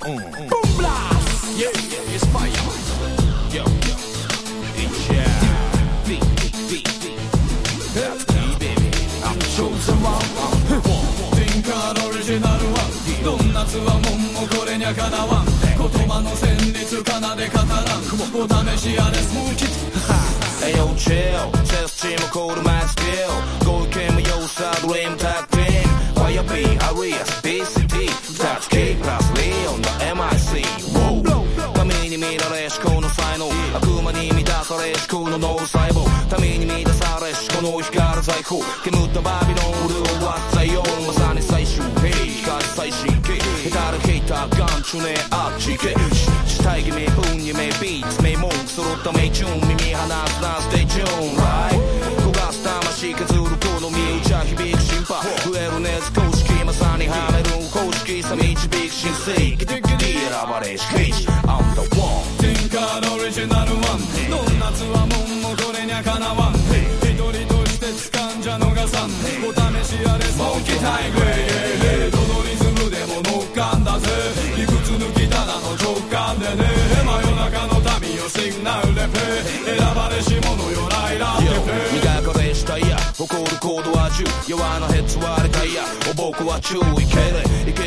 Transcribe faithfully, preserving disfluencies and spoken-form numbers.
Boom blast. Yeah, yeah, it's fire. Yo, yo, it's yeah. Beat, beat, beat. That's me, baby. I'm chosen one. 天下オリジナルはどんなつわもんもこれにゃかなわん。言葉の旋律奏で語らん。お試しあれスモーキッ Hey yo chill, chest team call my skill. Go came yo side dream tag team. Fire B, Arias, B C T, Touch K plus Leon の エムアイシー。Wow. 神に見られ思考の才能、悪魔に満たされ思考の脳細胞。民に満たされ思考の光る財宝。煙ったバビロンルーは採用。まさに最終兵器、光最新形。下手るヘイター、ガンチュネアッチゲ死体気味、運夢、ビーツ、名門揃った命中耳離すな、Stay tuned, right? 焦がす魂削る好み、打ちゃ響く心配増える熱公式、まさにはめる公式さ導く新世紀選ばれし刑事 I'm the one 天下オリジナルワンどんなつわもんもこれにゃかなわん一人として掴んじゃ逃さんお試しあれスモーキータイグレイどのリズムでも乗っかんだぜいくつ抜きただの直感でね真夜中の民よシグナルレペ選ばれし者よライラーテペ磨かれしたいや誇るコードはじゅう弱なヘッズ割れたいやお僕は注意けれいけ